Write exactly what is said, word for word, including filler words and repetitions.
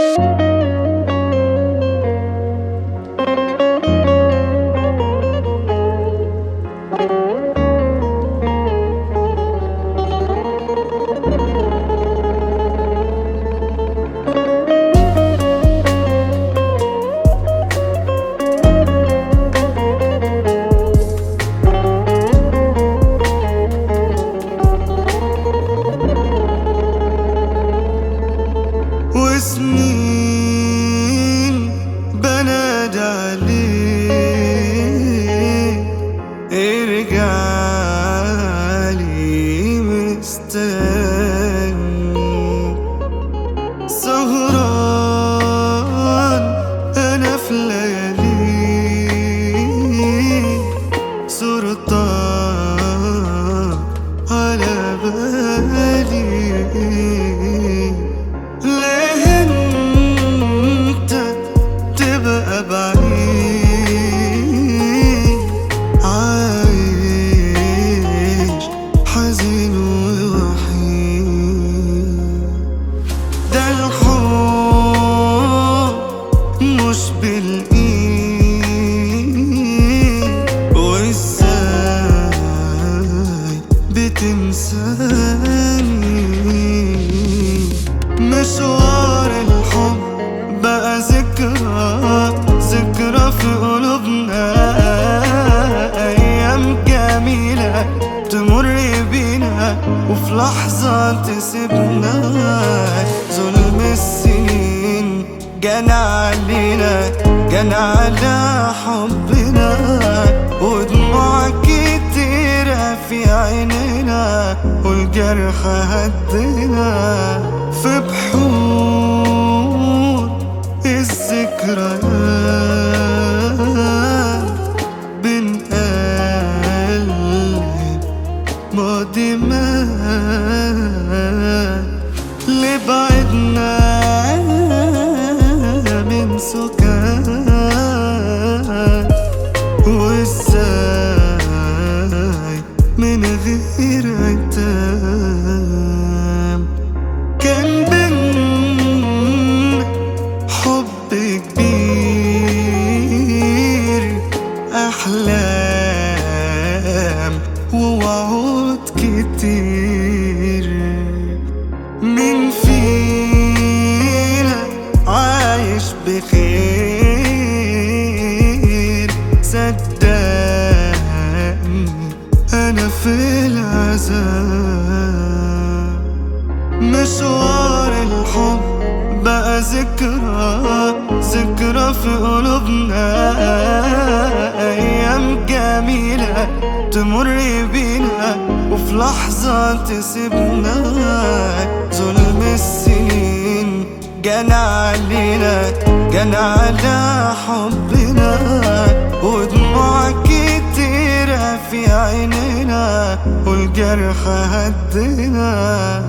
وسنين بنادى عليك ارجعلي مستني، سهران انا في لياليك، صورتك على بالي. حزين ووحيد، ده الحب مش بالإيد، وإزاي بتنساني؟ مشوار الحب بقى ذكرى، ذكرى في قلوبنا، أيام جميلة تمر بينا وفي لحظة تسيبنا. ظلم السنين جنى علينا، جنى على حبنا، ودموع كتيرة في عينينا، والجرح هدنا في بحور الذكريات، بنقلب ماضي مات لبعدنا من سكات، وازاي من غير عتاب كان بينا حب كبير، أحلام ووعود كتير. مين فينا عايش بخير؟ صدقني أنا في العذاب. مشوار الحب بقى ذكرى، ذكرى في قلوبنا، أيام جميلة تمر بينا وفي لحظة تسيبنا. ظلم السنين جنى علينا، جنى على حبنا، ودموع كتيرة في عينينا، والجرح هدنا